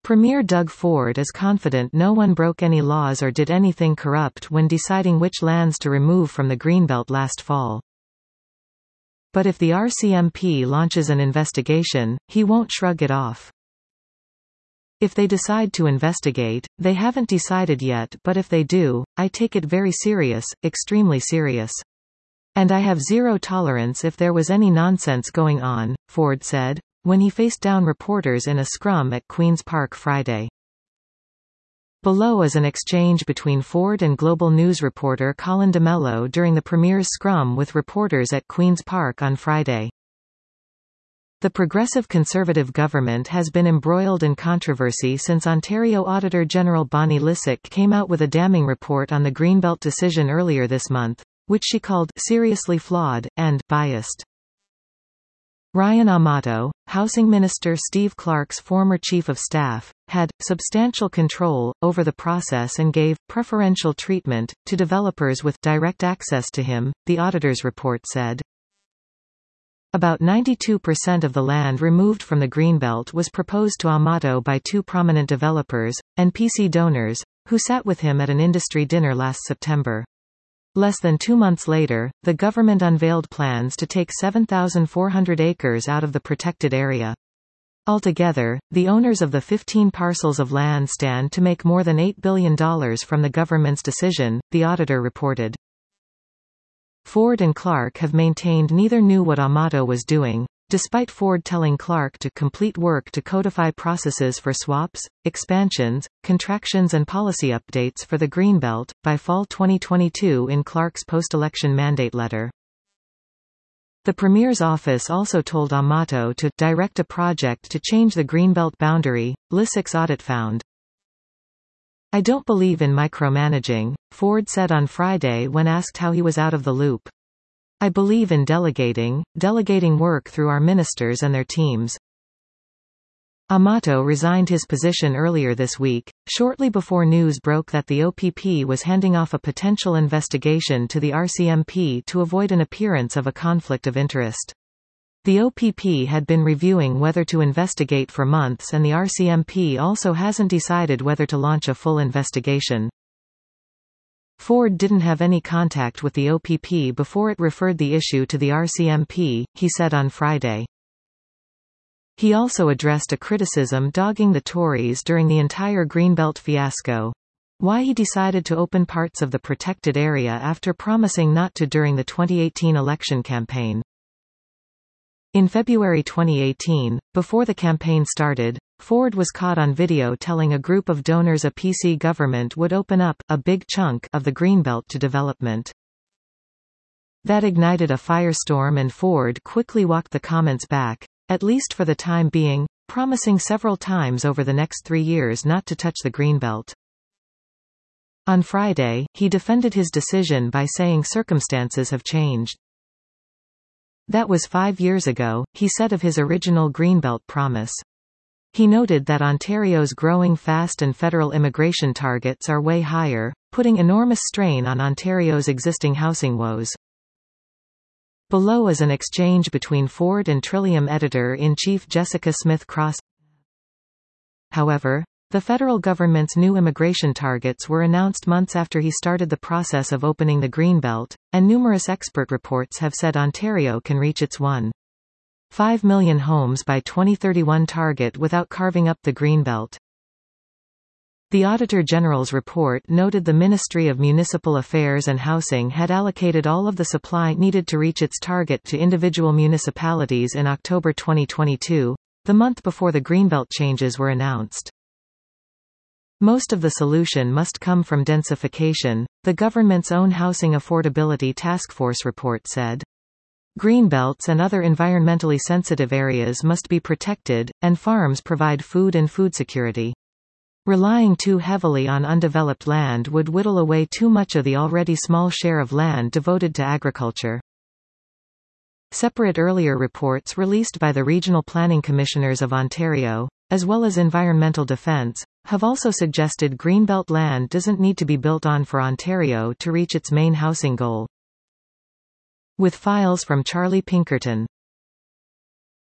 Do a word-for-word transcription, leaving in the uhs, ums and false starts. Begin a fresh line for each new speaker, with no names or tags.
Premier Doug Ford is confident no one broke any laws or did anything corrupt when deciding which lands to remove from the Greenbelt last fall. But if the R C M P launches an investigation, he won't shrug it off. If they decide to investigate, they haven't decided yet, but if they do, I take it very serious, extremely serious. And I have zero tolerance if there was any nonsense going on, Ford said, when he faced down reporters in a scrum at Queen's Park Friday. Below is an exchange between Ford and Global News reporter Colin DeMello during the Premier's scrum with reporters at Queen's Park on Friday. The Progressive Conservative government has been embroiled in controversy since Ontario Auditor-General Bonnie Lysyk came out with a damning report on the Greenbelt decision earlier this month, which she called seriously flawed and biased. Ryan Amato, Housing Minister Steve Clark's former chief of staff, had substantial control over the process and gave preferential treatment to developers with direct access to him, the auditor's report said. About ninety-two percent of the land removed from the Greenbelt was proposed to Amato by two prominent developers, and P C donors, who sat with him at an industry dinner last September. Less than two months later, the government unveiled plans to take seven thousand four hundred acres out of the protected area. Altogether, the owners of the fifteen parcels of land stand to make more than eight billion dollars from the government's decision, the auditor reported. Ford and Clark have maintained neither knew what Amato was doing, despite Ford telling Clark to complete work to codify processes for swaps, expansions, contractions and policy updates for the Greenbelt, by fall twenty twenty-two in Clark's post-election mandate letter. The Premier's office also told Amato to direct a project to change the Greenbelt boundary, Lysyk's audit found. I don't believe in micromanaging, Ford said on Friday when asked how he was out of the loop. I believe in delegating, delegating work through our ministers and their teams. Amato resigned his position earlier this week, shortly before news broke that the O P P was handing off a potential investigation to the R C M P to avoid an appearance of a conflict of interest. The O P P had been reviewing whether to investigate for months, and the R C M P also hasn't decided whether to launch a full investigation. Ford didn't have any contact with the O P P before it referred the issue to the R C M P, he said on Friday. He also addressed a criticism dogging the Tories during the entire Greenbelt fiasco. Why he decided to open parts of the protected area after promising not to during the twenty eighteen election campaign. In February twenty eighteen, before the campaign started, Ford was caught on video telling a group of donors a P C government would open up a big chunk of the Greenbelt to development. That ignited a firestorm, and Ford quickly walked the comments back, at least for the time being, promising several times over the next three years not to touch the Greenbelt. On Friday, he defended his decision by saying circumstances have changed. That was five years ago, he said of his original Greenbelt promise. He noted that Ontario's growing fast and federal immigration targets are way higher, putting enormous strain on Ontario's existing housing woes. Below is an exchange between Ford and Trillium editor-in-chief Jessica Smith-Cross. However, the federal government's new immigration targets were announced months after he started the process of opening the Greenbelt, and numerous expert reports have said Ontario can reach its one point five million homes by twenty thirty-one target without carving up the Greenbelt. The Auditor General's report noted the Ministry of Municipal Affairs and Housing had allocated all of the supply needed to reach its target to individual municipalities in October twenty twenty-two, the month before the Greenbelt changes were announced. Most of the solution must come from densification, the government's own Housing Affordability Task Force report said. Greenbelts and other environmentally sensitive areas must be protected, and farms provide food and food security. Relying too heavily on undeveloped land would whittle away too much of the already small share of land devoted to agriculture. Separate earlier reports released by the Regional Planning Commissioners of Ontario, as well as Environmental Defence, have also suggested Greenbelt land doesn't need to be built on for Ontario to reach its main housing goal. With files from Charlie Pinkerton.